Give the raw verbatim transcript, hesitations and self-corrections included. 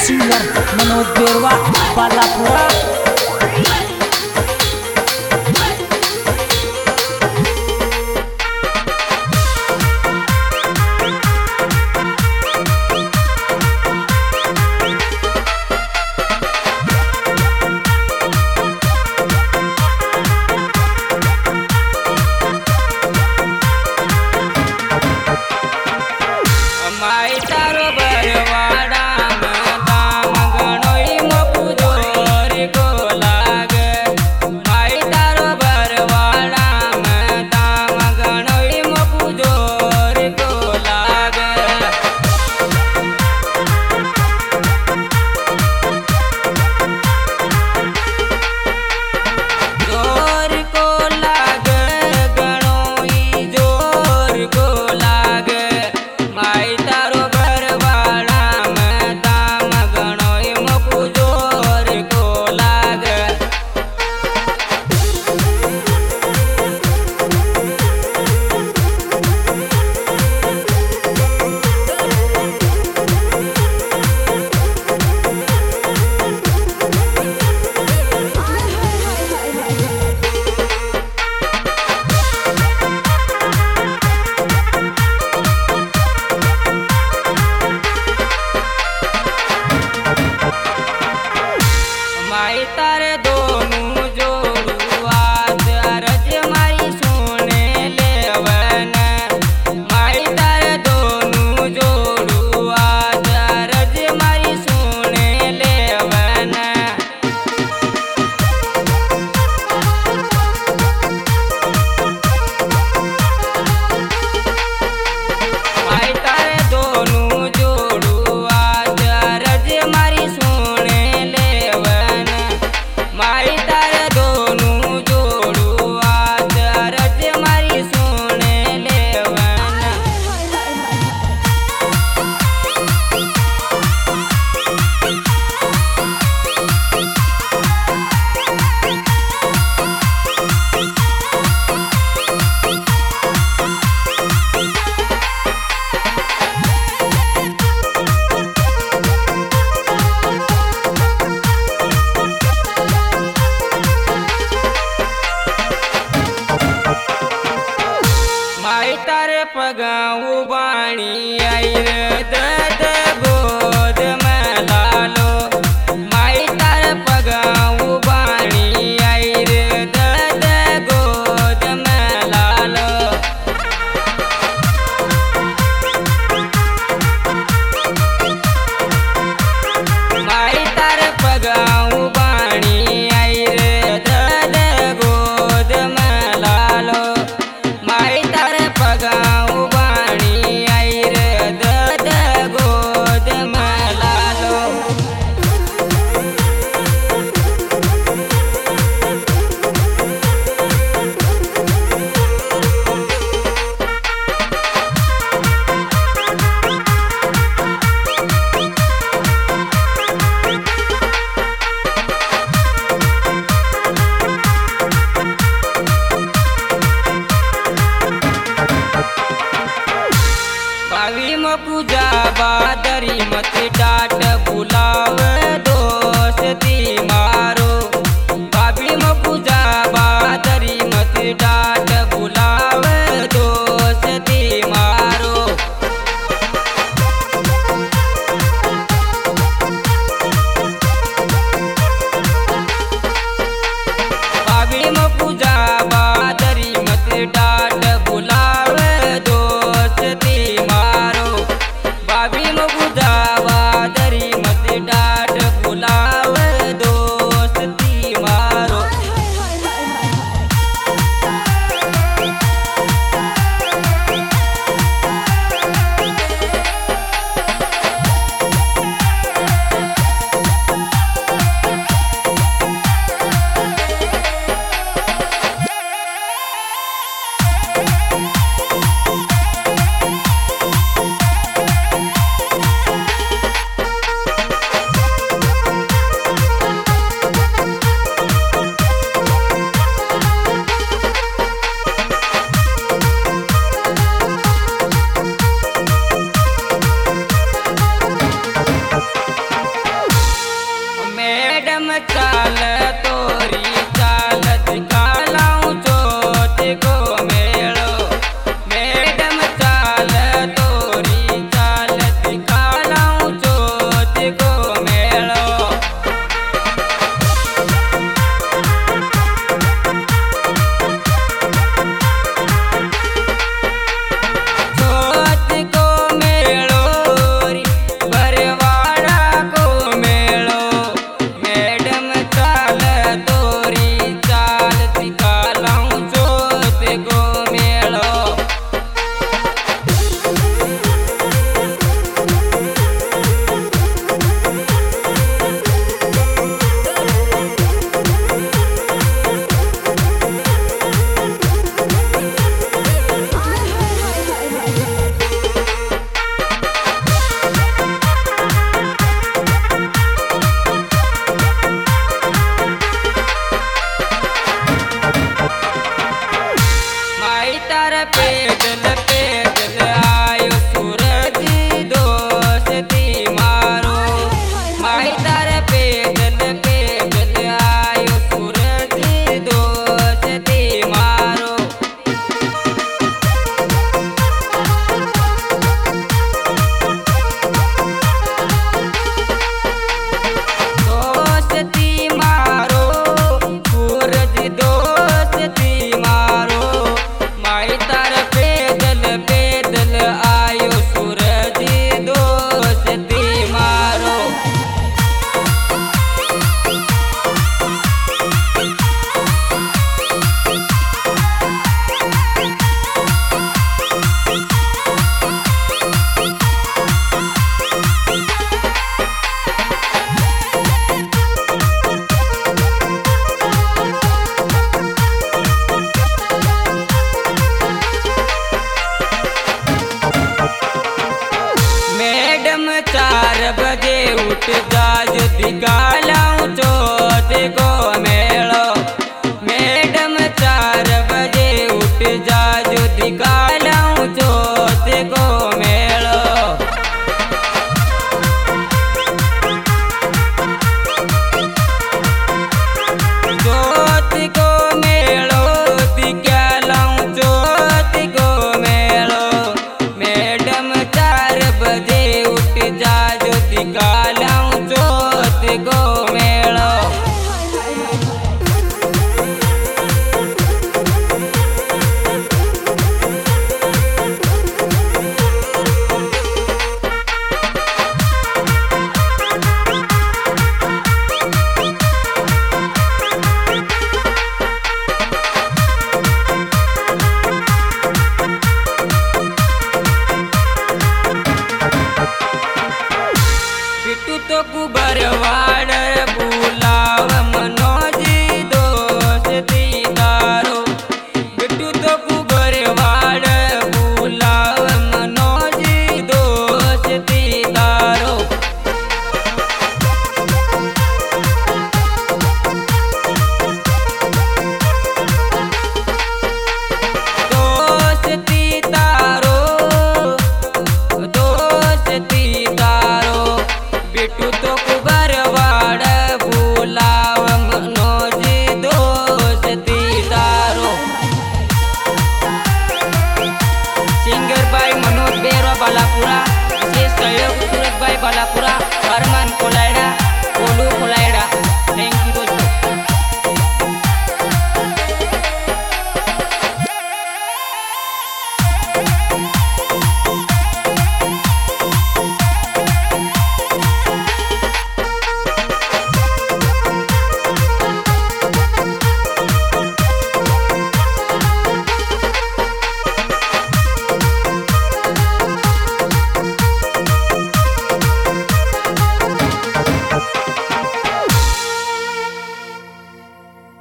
Singer Manoj बेरवा बालापुरा। पगाऊ बाणी आई रे दद गोद में लालो माई तार पगाऊ बाणी आई रे दद गोद में लालो माई तार पगाऊ बाणी आई रे दद गोद में लालो माई तार पगाऊ बाणी आई रे दद गोद में लालो। भावी म पूजा बादरी मत डाट बुलाव दोस्ती मारो भाभी म पूजा बादरी मत डाट बुलाव दोस्ती मारो भाभी म पूजा बादरी मत डाट बुलाव दोस्ती मारो भाभी म पूजा बादरी मत डाट बुलाव दोस्ती मारो। चार बजे उठ जा ज्योति कालाऊ चोट को मेलो। मैडम चार बजे उठ जा ज्योति कालाऊ चोट को मेलो। ज्योति को मेलो दिखालाऊ ज्योति को मेलो। मैडम चार बजे उठ जा ज्योति कालाऊ ज्योति को मेलो। बिट्टू तो कुबरवाड़ बुलाव मनोजी दोस्ती दारो। बिट्टू तो कुबरवाड़ बुलाव मनोजी दोस्ती दारो। दोस्ती दारो दोस्ती दारो। बिट्टू तो कुबरवाड़ बुलाव मनोजी दोस्ती दारो। सिंगर बाई मनोज बेरवा बालापुरा, विशेष सहयोग सूरज बाई बालापुरा, हरमन